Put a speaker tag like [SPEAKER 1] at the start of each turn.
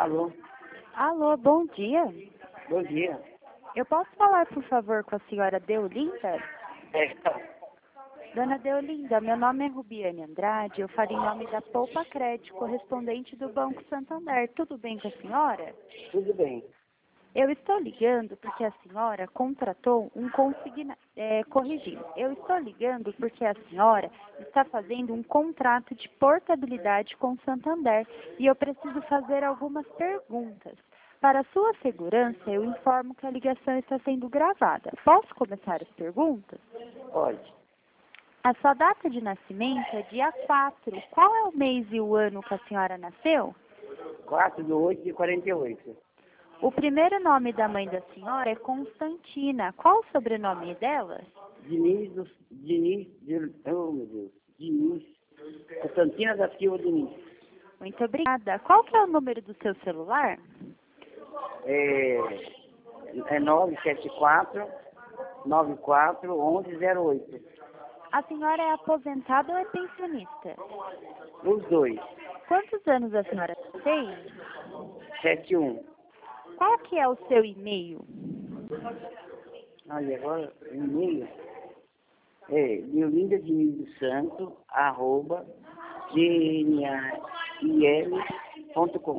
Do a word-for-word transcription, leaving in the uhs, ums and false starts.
[SPEAKER 1] Alô,
[SPEAKER 2] Alô, bom dia.
[SPEAKER 1] bom dia.
[SPEAKER 2] Eu posso falar, por favor, com a senhora Deolinda?
[SPEAKER 1] É, tá.
[SPEAKER 2] Dona Deolinda, meu nome é Rubiane Andrade, eu falo em nome da Poupa Crédito, correspondente do Banco Santander. Tudo bem com a senhora?
[SPEAKER 1] Tudo bem.
[SPEAKER 2] Eu estou ligando porque a senhora contratou um consigna... É, corrigindo, eu estou ligando porque a senhora está fazendo um contrato de portabilidade com o Santander e eu preciso fazer algumas perguntas. Para sua segurança, eu informo que a ligação está sendo gravada. Posso começar as perguntas?
[SPEAKER 1] Pode.
[SPEAKER 2] A sua data de nascimento é dia quatro. Qual é o mês e o ano que a senhora nasceu?
[SPEAKER 1] quatro de oito de quarenta e oito.
[SPEAKER 2] O primeiro nome da mãe da senhora é Constantina. Qual o sobrenome dela?
[SPEAKER 1] Diniz, do- Diniz, de, oh meu Deus, Diniz, Constantina da Silva Diniz.
[SPEAKER 2] Muito obrigada. Qual que é o número do seu celular?
[SPEAKER 1] É, é nove sete quatro, nove quatro, onze zero oito.
[SPEAKER 2] A senhora é aposentada ou é pensionista?
[SPEAKER 1] Os dois.
[SPEAKER 2] Quantos anos a senhora tem?
[SPEAKER 1] sete um.
[SPEAKER 2] Qual que é o seu e-mail?
[SPEAKER 1] Aí agora, o e-mail é Deolinda Diniz do Santo, arroba, gmail ponto com.